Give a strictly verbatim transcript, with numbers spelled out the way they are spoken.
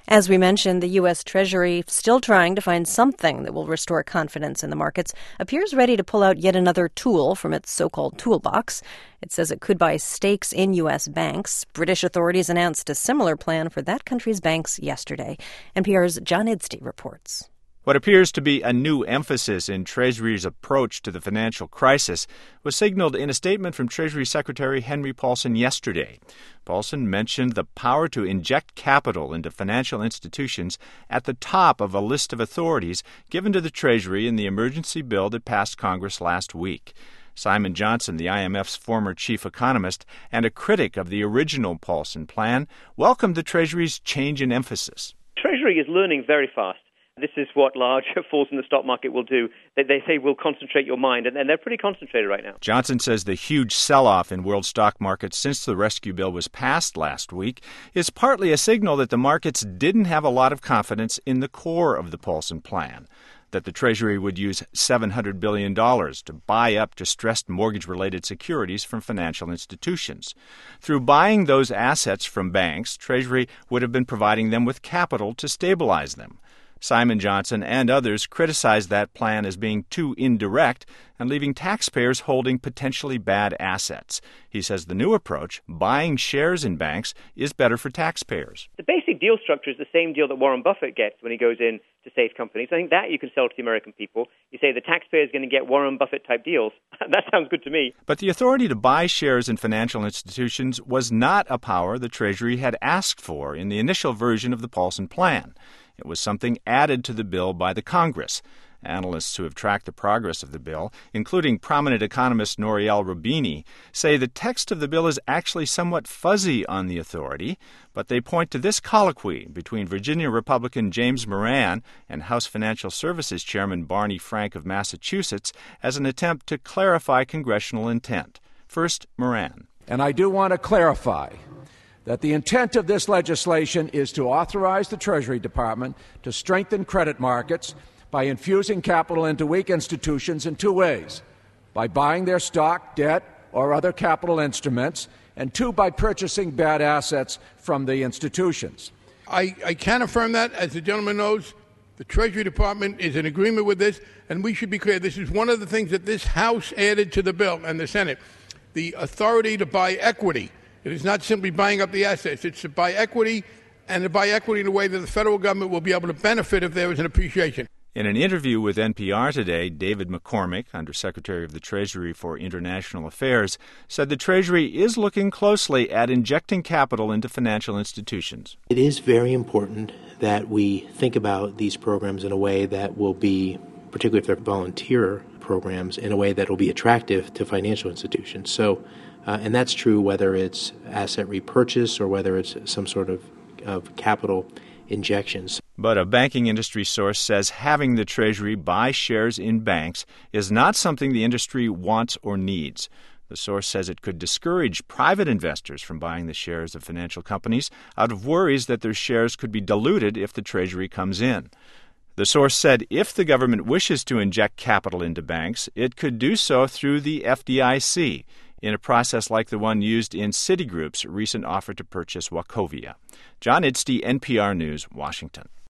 As we mentioned, the U S. Treasury, still trying to find something that will restore confidence in the markets, appears ready to pull out yet another tool from its so-called toolbox. It says it could buy stakes in U S banks. British authorities announced a similar plan for that country's banks yesterday. N P R's John Idstey reports. What appears to be a new emphasis in Treasury's approach to the financial crisis was signaled in a statement from Treasury Secretary Henry Paulson yesterday. Paulson mentioned the power to inject capital into financial institutions at the top of a list of authorities given to the Treasury in the emergency bill that passed Congress last week. Simon Johnson, the I M F's former chief economist and a critic of the original Paulson plan, welcomed the Treasury's change in emphasis. Treasury is learning very fast. This is what large falls in the stock market will do. They, they say will concentrate your mind, and, and they're pretty concentrated right now. Johnson says the huge sell-off in world stock markets since the rescue bill was passed last week is partly a signal that the markets didn't have a lot of confidence in the core of the Paulson plan, that the Treasury would use seven hundred billion dollars to buy up distressed mortgage-related securities from financial institutions. Through buying those assets from banks, Treasury would have been providing them with capital to stabilize them. Simon Johnson and others criticized that plan as being too indirect and leaving taxpayers holding potentially bad assets. He says the new approach, buying shares in banks, is better for taxpayers. The basic deal structure is the same deal that Warren Buffett gets when he goes in to safe companies. I think that you can sell to the American people. You say the taxpayer is going to get Warren Buffett-type deals. That sounds good to me. But the authority to buy shares in financial institutions was not a power the Treasury had asked for in the initial version of the Paulson plan. It was something added to the bill by the Congress. Analysts who have tracked the progress of the bill, including prominent economist Nouriel Roubini, say the text of the bill is actually somewhat fuzzy on the authority, but they point to this colloquy between Virginia Republican James Moran and House Financial Services Chairman Barney Frank of Massachusetts as an attempt to clarify congressional intent. First, Moran. And I do want to clarify that the intent of this legislation is to authorize the Treasury Department to strengthen credit markets by infusing capital into weak institutions in two ways: by buying their stock, debt, or other capital instruments, and two, by purchasing bad assets from the institutions. I, I can affirm that. As the gentleman knows, the Treasury Department is in agreement with this, and we should be clear, this is one of the things that this House added to the bill and the Senate, the authority to buy equity. It is not simply buying up the assets. It's to buy equity, and to buy equity in a way that the federal government will be able to benefit if there is an appreciation. In an interview with N P R today, David McCormick, Undersecretary of the Treasury for International Affairs, said the Treasury is looking closely at injecting capital into financial institutions. It is very important that we think about these programs in a way that will be, particularly if they're volunteer programs, in a way that will be attractive to financial institutions. So, uh, and that's true whether it's asset repurchase or whether it's some sort of, of capital injections. But a banking industry source says having the Treasury buy shares in banks is not something the industry wants or needs. The source says it could discourage private investors from buying the shares of financial companies out of worries that their shares could be diluted if the Treasury comes in. The source said if the government wishes to inject capital into banks, it could do so through the F D I C, in a process like the one used in Citigroup's recent offer to purchase Wachovia. John Idstey, N P R News, Washington.